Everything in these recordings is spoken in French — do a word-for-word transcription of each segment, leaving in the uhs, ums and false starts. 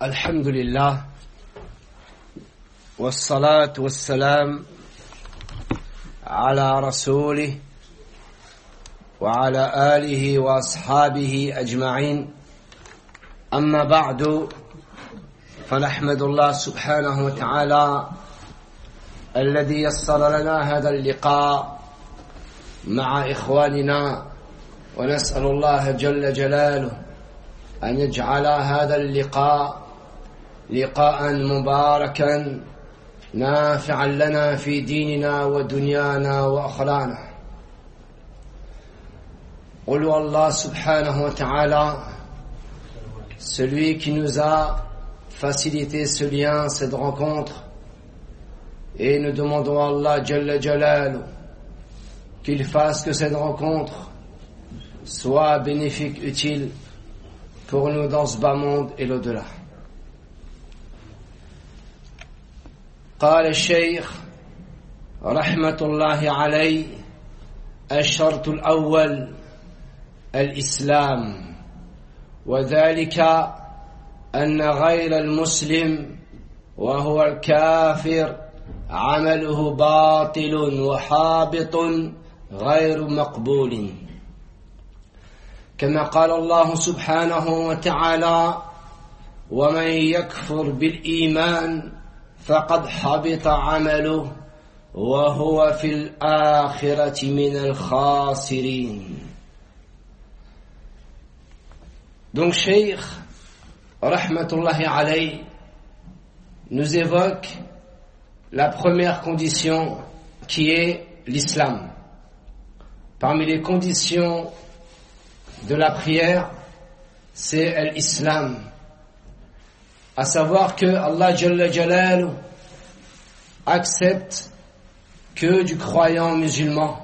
الحمد لله والصلاة والسلام على رسوله وعلى آله وأصحابه أجمعين أما بعد فنحمد الله سبحانه وتعالى الذي يسر لنا هذا اللقاء مع إخواننا ونسأل الله جل جلاله أن يجعل هذا اللقاء لقاء مباركا نافعا لنا في ديننا ودنيانا وأخلانا. قولوا الله سبحانه وتعالى, celui qui nous a facilité ce lien, cette rencontre, et nous demandons à Allah Jalla Jalalu qu'il fasse que cette rencontre soit bénéfique, utile pour nous dans ce bas monde et l'au-delà. قال الشيخ رحمة الله عليه الشرط الأول الإسلام, وذلك أن غير المسلم وهو الكافر عمله باطل وحابط غير مقبول, كما قال الله سبحانه وتعالى ومن يكفر بالإيمان فقد حبط عمله وهو في الآخرة من الخاسرين. Donc Cheikh rahmatullahi alayhi nous évoque la première condition qui est l'islam. Parmi les conditions de la prière, c'est l'islam, à savoir que Allah Jalla Jalalu accepte que du croyant musulman.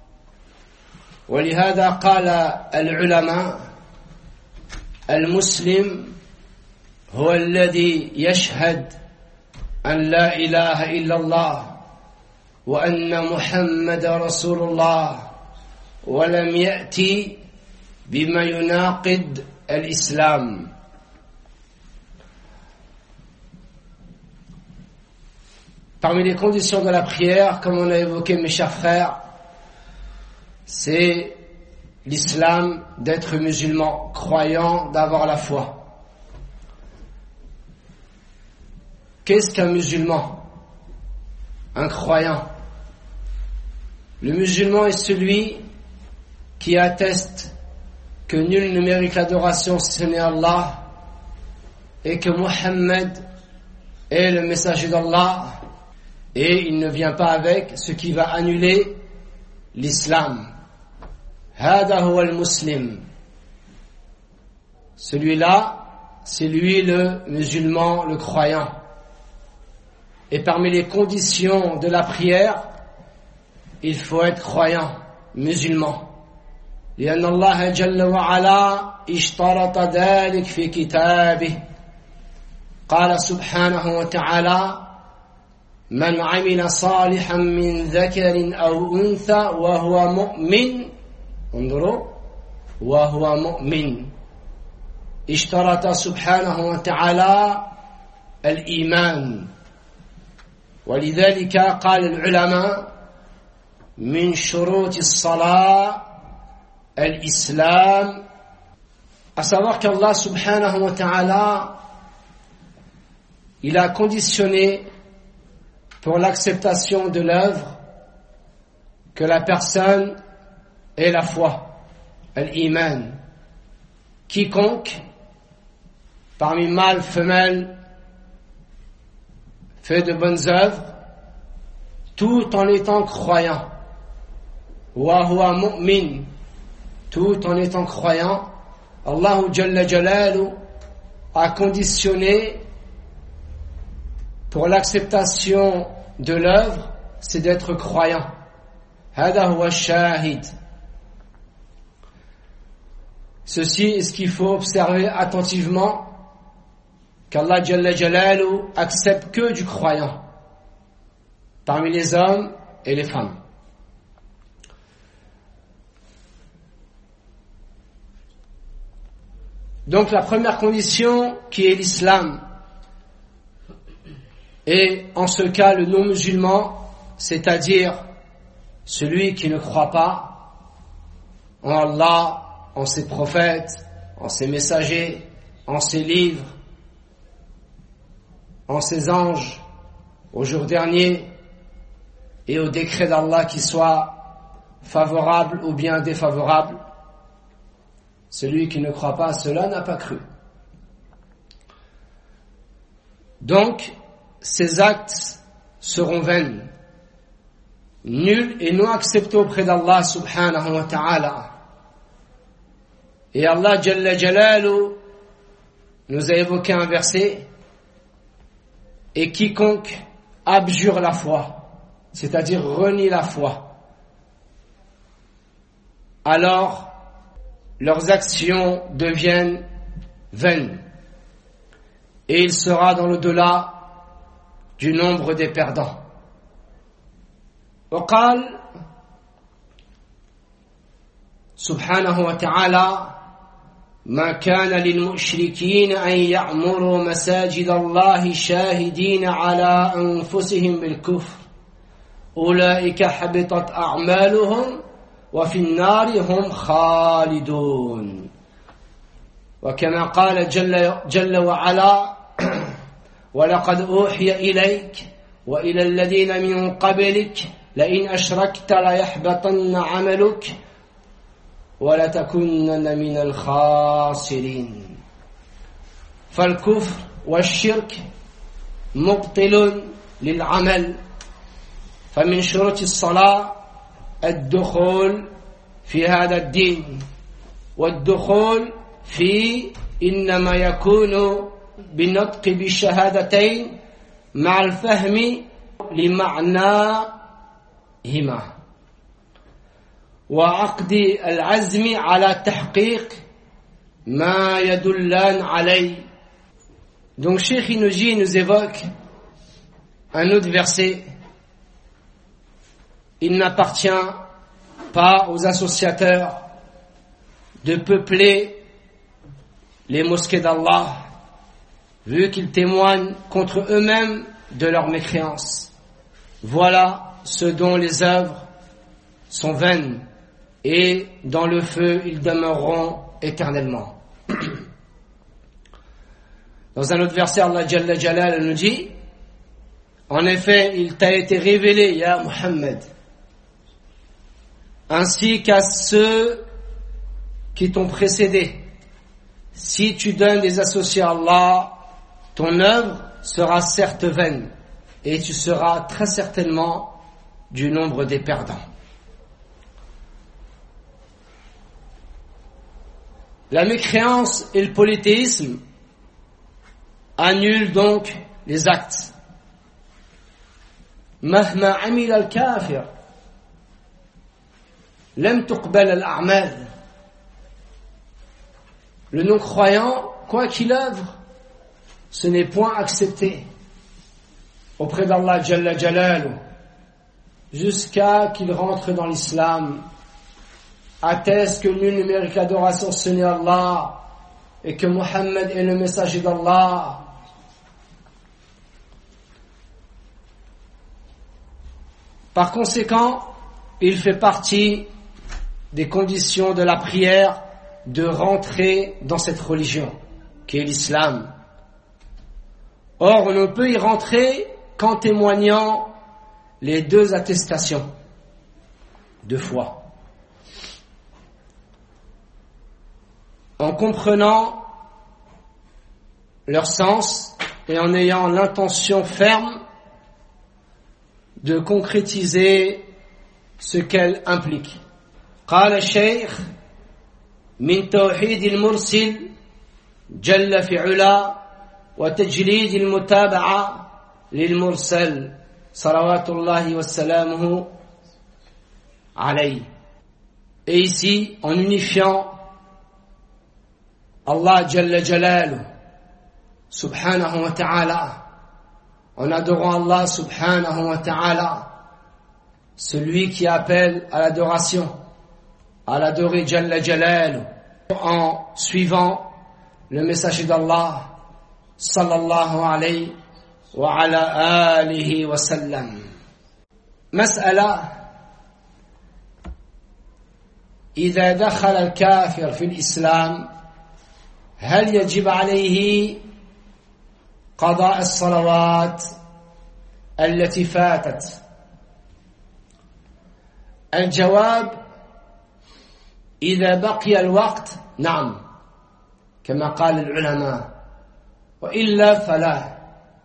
ولهذا قال العلماء المسلم هو الذي يشهد أن لا إله إلا الله وأن محمد رسول الله ولم يأتي بما يناقض الإسلام. Parmi les conditions de la prière, comme on a évoqué mes chers frères, c'est l'islam, d'être musulman, croyant, d'avoir la foi. Qu'est-ce qu'un musulman? Un croyant. Le musulman est celui qui atteste que nul ne mérite l'adoration si ce n'est Allah et que Muhammad est le messager d'Allah, et il ne vient pas avec ce qui va annuler l'islam. Hada huwa al-muslim. Celui-là, c'est lui le musulman, le croyant. Et parmi les conditions de la prière, il faut être croyant, musulman. لأن الله جل وعلا اشترط ذلك في كتابه. قال سبحانه وتعالى من عمل صالحا من ذكر أو أنثى وهو مؤمن, انظروا, وهو مؤمن, اشترط سبحانه وتعالى الإيمان. ولذلك قال العلماء من شروط الصلاة الإسلام, à savoir qu'Allah subhanahu wa ta'ala, il a conditionné pour l'acceptation de l'œuvre que la personne ait la foi, l'iman. Quiconque, parmi mâles, femelles, fait de bonnes œuvres, tout en étant croyant, wa huwa mu'min, tout en étant croyant, Allah Jalla Jalalu a conditionné pour l'acceptation de l'œuvre, c'est d'être croyant. Hada huwa shahid. Ceci est ce qu'il faut observer attentivement, qu'Allah Jalla Jalalu accepte que du croyant parmi les hommes et les femmes. Donc la première condition qui est l'islam, Et en ce cas, le non-musulman, c'est-à-dire celui qui ne croit pas en Allah, en ses prophètes, en ses messagers, en ses livres, en ses anges, au jour dernier et au décret d'Allah qui soit favorable ou bien défavorable. Celui qui ne croit pas à cela n'a pas cru. Donc, ces actes seront vains, nuls et non acceptés auprès d'Allah subhanahu wa ta'ala. Et Allah Jalla Jalalu nous a évoqué un verset: et quiconque abjure la foi, c'est-à-dire renie la foi, alors leurs actions deviennent vaines et il sera dans l'au-delà du nombre des perdants. وقال سبحانه وتعالى: ما كان للمشركين أن يعمروا مساجد الله شاهدين على أنفسهم بالكفر أولئك حبطت أعمالهم وفي النار هم خالدون. وكما قال جل, جل وعلا: ولقد أوحي إليك وإلى الذين من قبلك لئن أشركت ليحبطن عملك ولتكونن من الخاسرين. فالكفر والشرك مبطل للعمل، فمن شروط الصلاة الدخول في هذا الدين، والدخول في إنما يكون بالنطق بالشهادتين مع الفهم لمعناهما وعقد العزم على تحقيق ما يدلان عليه. Donc Cheikh Inouji nous évoque un autre verset: il n'appartient pas aux associateurs de peupler les mosquées d'Allah, vu qu'ils témoignent contre eux-mêmes de leur mécréance. Voilà ce dont les œuvres sont vaines, et dans le feu ils demeureront éternellement. Dans un autre verset, Allah Jalla Jalal nous dit: en effet, il t'a été révélé, ya Muhammad, ainsi qu'à ceux qui t'ont précédé, si tu donnes des associés à Allah, ton œuvre sera certes vaine, et tu seras très certainement du nombre des perdants. La mécréance et le polythéisme annulent donc les actes. مهما عمل الكافر لم تقبل الأعمال. Le non-croyant, quoi qu'il œuvre, ce n'est point accepté auprès d'Allah Jalla Jalalu jusqu'à qu'il rentre dans l'islam, atteste que nul ne mérite l'adoration ce n'est Allah et que Muhammad est le messager d'Allah. Par conséquent, il fait partie des conditions de la prière de rentrer dans cette religion qui est l'islam. Or, on ne peut y rentrer qu'en témoignant les deux attestations de foi, en comprenant leur sens et en ayant l'intention ferme de concrétiser ce qu'elle implique. قال الشيخ: من توحيد المرسل جل في علا وتجليد المتابعة للمرسل صلوات الله وسلامه عليه. Et ici, en unifiant Allah Jalla Jalalu subhanahu wa ta'ala, en adorant Allah subhanahu wa ta'ala, celui qui appelle à l'adoration, à l'adorer Jalla Jalalu, en suivant le messager d'Allah sallallahu alayhi وعلى آله وسلم. مسألة: إذا دخل الكافر في الإسلام هل يجب عليه قضاء الصلوات التي فاتت؟ الجواب: إذا بقي الوقت نعم، كما قال العلماء، وإلا فلا.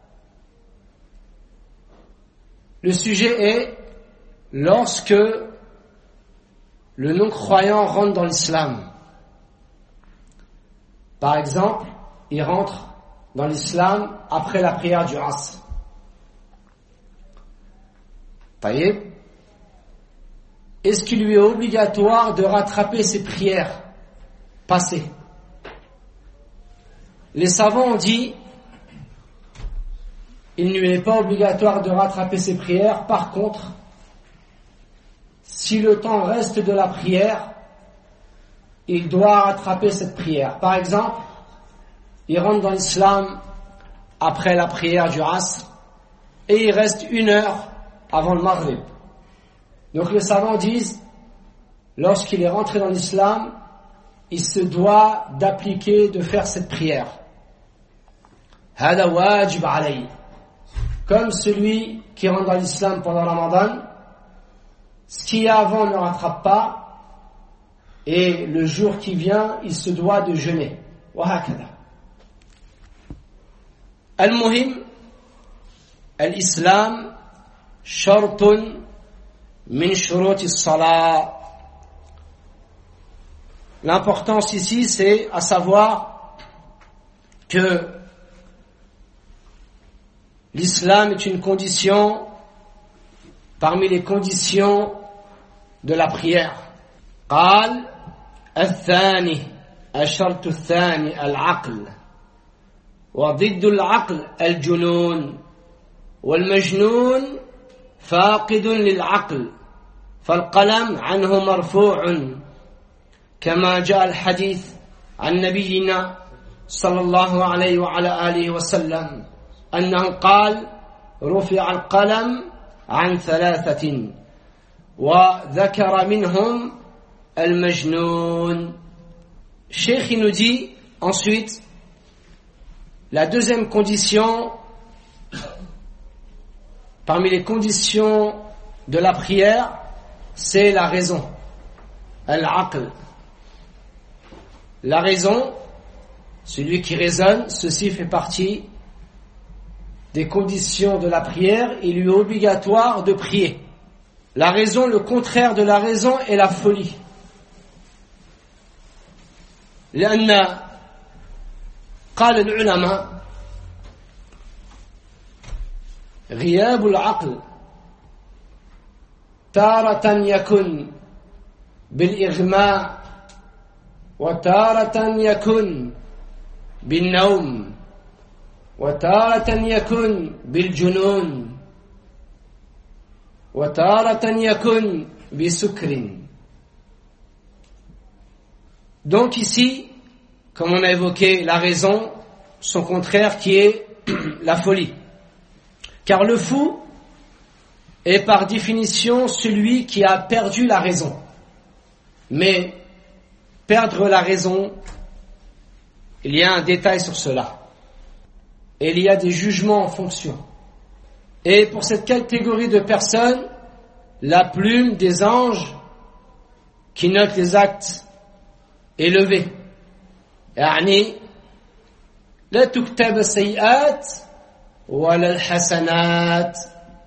Le sujet est lorsque le non-croyant rentre dans l'islam. Par exemple, il rentre dans l'islam après la prière du Asr. Taïeb. Est-ce qu'il lui est obligatoire de rattraper ses prières passées? Les savants ont dit il ne lui est pas obligatoire de rattraper ses prières. Par contre, si le temps reste de la prière, il doit rattraper cette prière. Par exemple, il rentre dans l'islam après la prière du Asr et il reste une heure avant le Maghrib. Donc les savants disent, lorsqu'il est rentré dans l'islam, il se doit d'appliquer, de faire cette prière. Hada wajib alayhi. Comme celui qui rentre dans l'islam pendant Ramadan, ce qui est avant ne rattrape pas, et le jour qui vient, il se doit de jeûner. Wahakada. Al-Muhim, al-Islam, shartun min shuruti as-salat. L'importance ici, c'est à savoir que l'islam est une condition parmi les conditions de la prière. قال الثاني الشرط الثاني العقل وضد العقل الجنون والمجنون فاقد للعقل فالقلم عنه مرفوع كما جاء الحديث عن نبينا صلى الله عليه وعلى آله وسلم أنه قال رفع القلم عن ثلاثة وذكر منهم المجنون. Cheikh nous dit ensuite la deuxième condition parmi les conditions de la prière, c'est la raison, al-aql. La raison, celui qui raisonne, ceci fait partie des conditions de la prière. Il lui est obligatoire de prier. La raison, le contraire de la raison est la folie. لأن قال العلماء غياب العقل تارة يكن بالإغماء وتارة يكن بالنوم وتارة يكن بالجنون وتارة يكن بسكر. Donc ici, comme on a évoqué la raison, son contraire qui est la folie. Car le fou est par définition celui qui a perdu la raison. Mais perdre la raison, il y a un détail sur cela. Et il y a des jugements en fonction. Et pour cette catégorie de personnes, la plume des anges qui notent les actes élevés. يعني لا تكتب السيئات ولا الحسنات.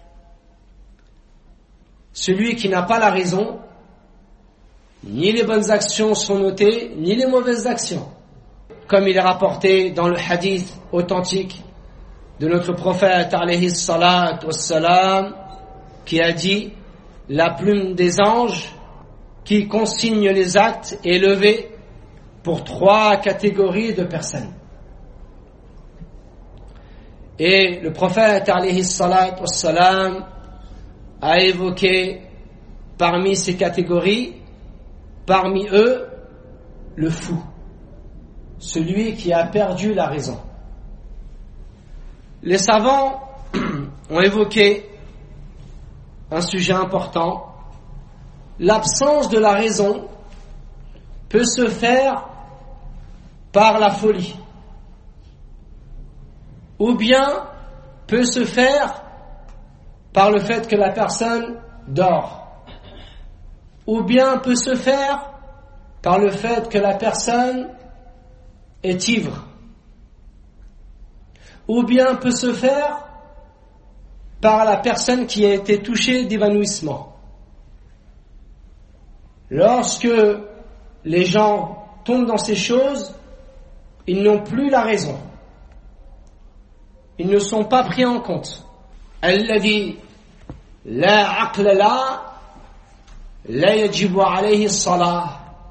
Celui qui n'a pas la raison, ni les bonnes actions sont notées, ni les mauvaises actions. Comme il est rapporté dans le hadith authentique de notre prophète alayhi salat wassalam, qui a dit la plume des anges qui consigne les actes est levée pour trois catégories de personnes. Et le prophète alayhi salat wassalam a évoqué parmi ces catégories, parmi eux, le fou, celui qui a perdu la raison. Les savants ont évoqué un sujet important. L'absence de la raison peut se faire par la folie, ou bien peut se faire par le fait que la personne dort, ou bien peut se faire par le fait que la personne est ivre, ou bien peut se faire par la personne qui a été touchée d'évanouissement. Lorsque les gens tombent dans ces choses, ils n'ont plus la raison. Ils ne sont pas pris en compte. الذي لا عقل له لا يجب عليه الصلاة.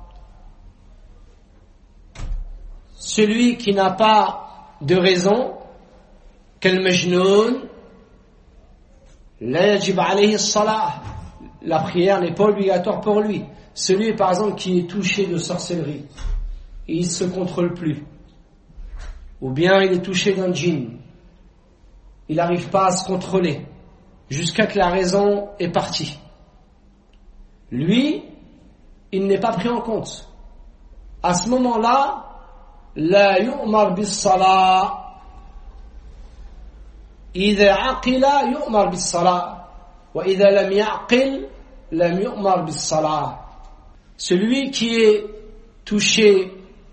Celui qui n'a pas de raison, كالمجنون لا يجب عليه الصلاة. La prière n'est pas obligatoire pour lui. Celui par exemple qui est touché de sorcellerie et il ne se contrôle plus, ou bien il est touché d'un djinn, il n'arrive pas à se contrôler jusqu'à que la raison est partie, lui il n'est pas pris en compte. À ce moment-là, la yu'mar bis salah, idha aqila yu'mar bis salah wa idha lam ya'qil lam yu'mar bis salah. Celui qui est touché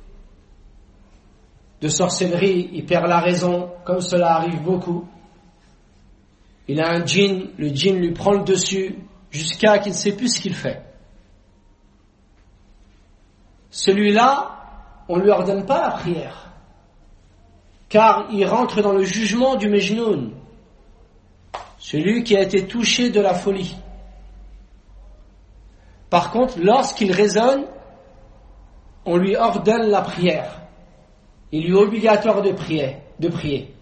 de sorcellerie, il perd la raison, comme cela arrive beaucoup. Il a un djinn, le djinn lui prend le dessus jusqu'à qu'il ne sait plus ce qu'il fait. Celui-là, on ne lui ordonne pas la prière, car il rentre dans le jugement du Mejnoun, celui qui a été touché de la folie. Par contre, lorsqu'il raisonne, on lui ordonne la prière. Il lui est obligatoire de prier, de prier.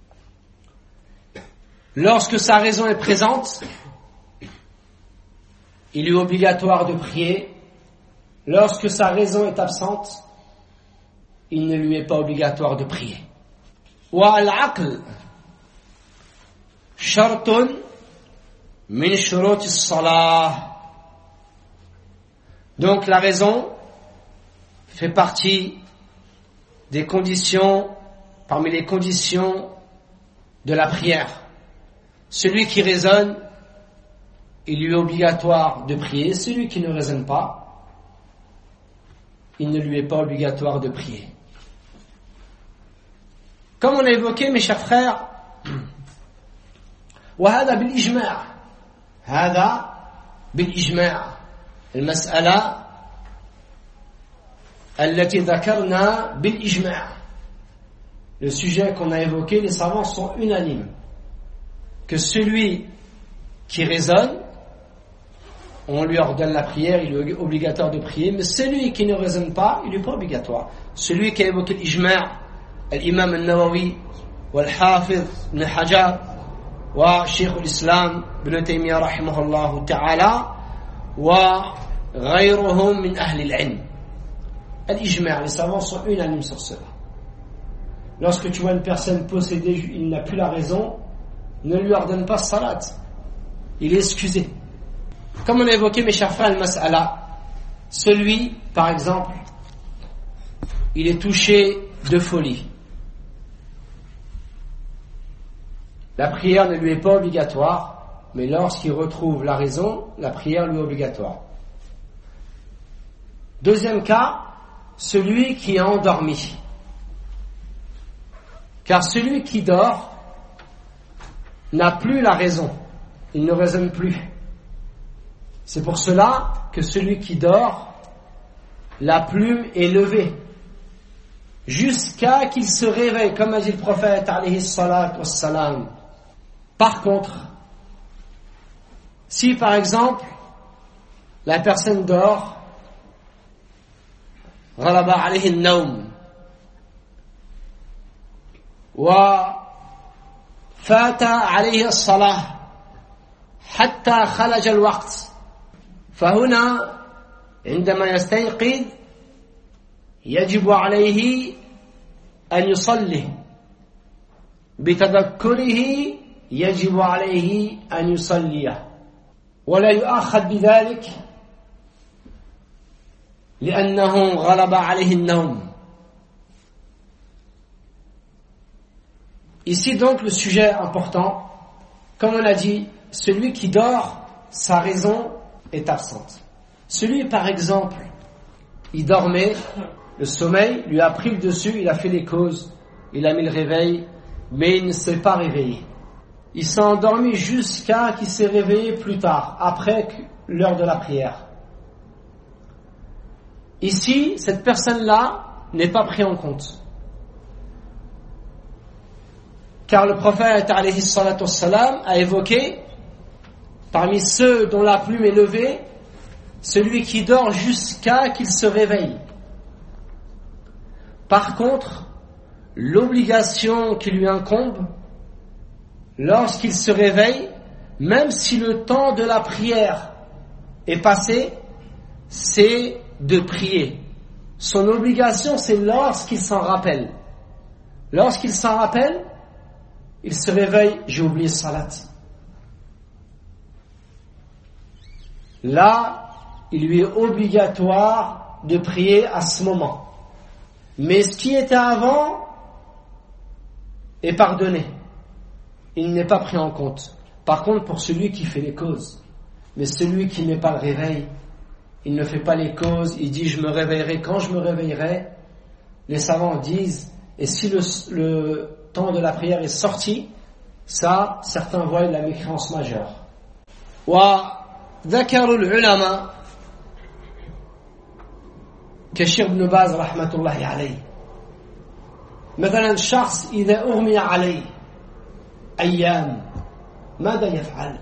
Lorsque sa raison est présente, il lui est obligatoire de prier. Lorsque sa raison est absente, il ne lui est pas obligatoire de prier. Wa al-aql shartun min shuruti as-salah. Donc la raison fait partie des conditions, parmi les conditions de la prière. Celui qui raisonne, il lui est obligatoire de prier. Celui qui ne raisonne pas, il ne lui est pas obligatoire de prier. Comme on a évoqué, mes chers frères, وهذا بالإجماع هذا بالإجماع المسألة التي ذكرنا بالإجماع. Le sujet qu'on a évoqué, les savants sont unanimes que celui qui raisonne, on lui ordonne la prière, il est obligatoire de prier, mais celui qui ne raisonne pas, il n'est pas obligatoire. Celui qui a évoqué l'ijma', l'imam al-Nawawi, wal-Hafiz ibn Hajar, wa Cheikh al-Islam ibn Taymiyyah rahimahullah ta'ala, wa ghayruhum min ahli al-ilm. L'ijma', les savants sont unanimes sur cela. Lorsque tu vois une personne possédée, il n'a plus la raison, ne lui ordonne pas salat, il est excusé. Comme on a évoqué, mes chers frères, al-mas'ala, celui, par exemple, il est touché de folie. La prière ne lui est pas obligatoire, mais lorsqu'il retrouve la raison, la prière lui est obligatoire. Deuxième cas, celui qui est endormi. Car celui qui dort n'a plus la raison, il ne raisonne plus. C'est pour cela que celui qui dort, la plume est levée jusqu'à qu'il se réveille, comme a dit le prophète alayhi salatu wassalam. Par contre, si par exemple la personne dort, غلب عليه النوم وفات عليه الصلاة حتى خرج الوقت، فهنا عندما يستيقظ يجب عليه أن يصلي بتذكره يجب عليه أن يصلي ولا يؤاخذ بذلك لأنه غلب عليه النوم. Ici donc le sujet important, comme on l'a dit, celui qui dort, sa raison est absente. Celui par exemple, il dormait, le sommeil lui a pris le dessus, il a fait les causes, il a mis le réveil, mais il ne s'est pas réveillé. Il s'est endormi jusqu'à qu'il s'est réveillé plus tard, après l'heure de la prière. Ici, cette personne-là n'est pas prise en compte. Car le prophète alayhi salatu wassalam a évoqué, parmi ceux dont la plume est levée, celui qui dort jusqu'à qu'il se réveille. Par contre, l'obligation qui lui incombe, lorsqu'il se réveille, même si le temps de la prière est passé, c'est de prier. Son obligation, c'est lorsqu'il s'en rappelle. Lorsqu'il s'en rappelle, il se réveille, j'ai oublié salat. Là, il lui est obligatoire de prier à ce moment. Mais ce qui était avant est pardonné. Il n'est pas pris en compte. Par contre, pour celui qui fait les causes, mais celui qui n'est pas le réveil, il ne fait pas les causes, il dit je me réveillerai quand je me réveillerai. Les savants disent, et si le, le temps de la prière est sorti, ça, certains voient la mécréance majeure. وذكروا العلماء كشيخ ابن باز رحمة الله عليه مثلا شخص إذا أغمي عليه أيام ماذا يفعل؟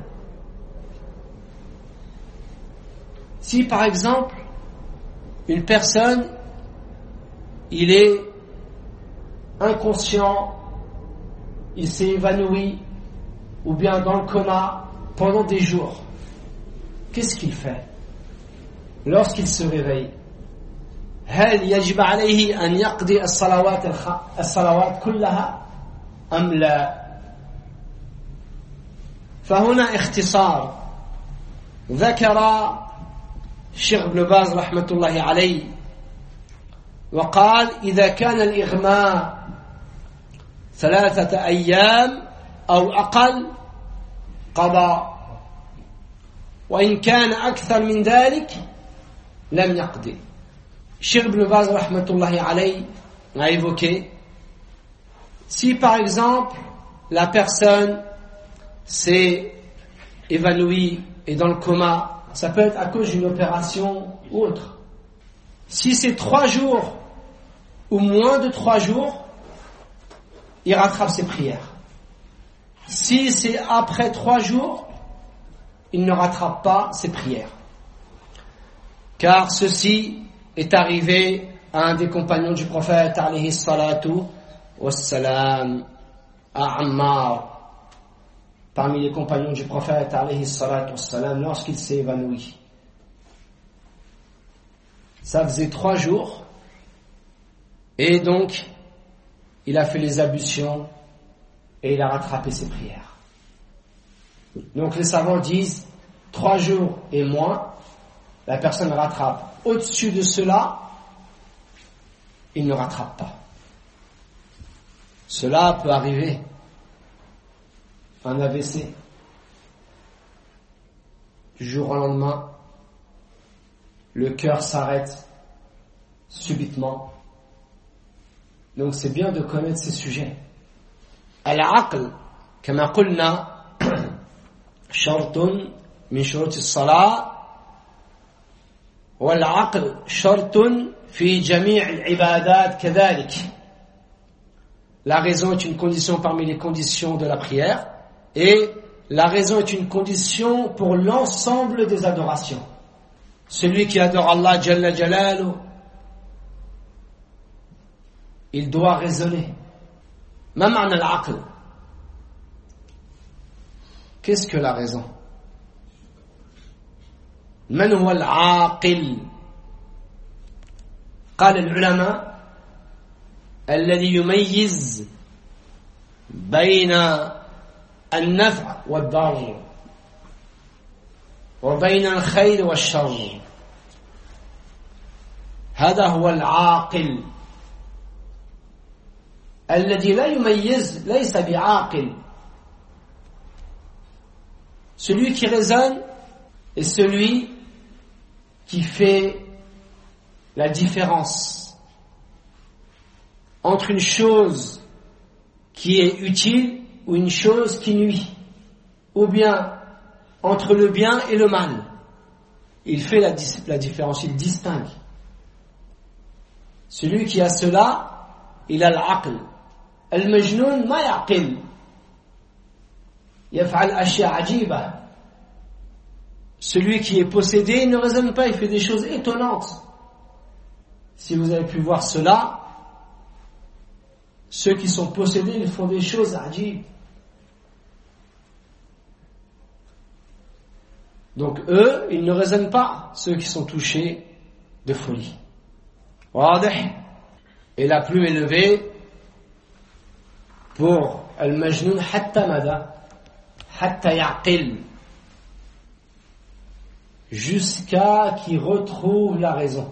Si par exemple une personne il est inconscient, il s'est évanoui ou bien dans le coma pendant des jours, qu'est-ce qu'il fait lorsqu'il se réveille? هل يجب عليه أن يقضي الصلوات الصلوات كلها أم لا؟ فهنا اختصار ذكر الشيخ ابن باز رحمة الله عليه وقال إذا كان الإغماء ثلاثة أيام أو أقل قضى وإن كان أكثر من ذلك لم يقضي. Cheikh Ibn Baz rahmatullahi alayhi a évoqué, si par exemple la personne s'est évanouie et dans le coma, ça peut être à cause d'une opération ou autre. Si c'est trois jours ou moins de trois jours, il rattrape ses prières. Si c'est après trois jours, il ne rattrape pas ses prières. Car ceci est arrivé à un des compagnons du prophète alayhi salatu wassalam, à Ammar, parmi les compagnons du prophète alayhi salatu wassalam, lorsqu'il s'est évanoui. Ça faisait trois jours et donc il a fait les ablutions et il a rattrapé ses prières. Donc les savants disent trois jours et moins, la personne rattrape. Au-dessus de cela, il ne rattrape pas. Cela peut arriver. Un A V C. Du jour au lendemain, le cœur s'arrête subitement. Donc c'est bien de connaître ces sujets. Al-aql, كما قلنا شرط من شروط الصلاة والعقل شرط في جميع العبادات كذلك. La raison est une condition parmi les conditions de la prière et la raison est une condition pour l'ensemble des adorations. Celui qui adore Allah Jalla Jalaluhu, il doit raisonner. ما معنى العقل? Qu'est-ce que la raison? من هو العاقل؟ قال العلماء الذي يميز بين النفع والضر وبين الخير والشر. هذا هو العاقل الذي لا يميز، ليس بعاقل. Celui qui raisonne est celui qui fait la différence entre une chose qui est utile ou une chose qui nuit, ou bien entre le bien et le mal. Il fait la, la différence, il distingue. Celui qui a cela, il a l'aql. Al-majnoun ma yaqil. Yaf'al ashya ajiba. Celui qui est possédé ne raisonne pas, il fait des choses étonnantes. Si vous avez pu voir cela, ceux qui sont possédés, ils font des choses ajib. Donc eux, ils ne raisonnent pas, ceux qui sont touchés de folie. Wadih. Et la plus élevée pour al-majnoun hatta mada, hatta yaqil, jusqu'à qu'il retrouve la raison.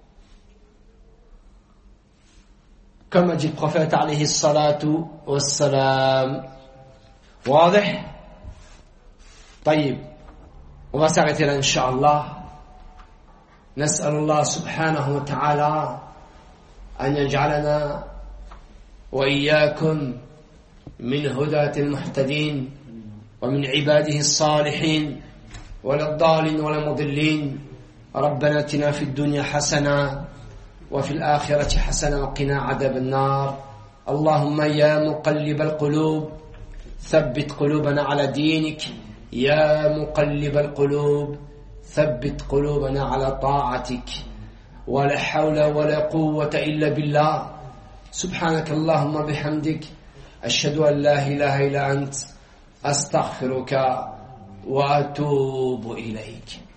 Comme a dit le prophète alayhi salatu wassalam. Wadih. Taïb. On va s'arrêter là, Inch'Allah. نسأل الله سبحانه وتعالى أن يجعلنا وإياكم من هداة المهتدين ومن عباده الصالحين ولا الضالين ولا المضلين. ربنا اتنا في الدنيا حسنة وفي الآخرة حسنة وقنا عذاب النار. اللهم يا مقلب القلوب ثبت قلوبنا على دينك. يا مقلب القلوب ثبت قلوبنا على طاعتك. ولا حول ولا قوة إلا بالله. سبحانك اللهم بحمدك أشهد أن لا إله إلا أنت أستغفرك وأتوب إليك.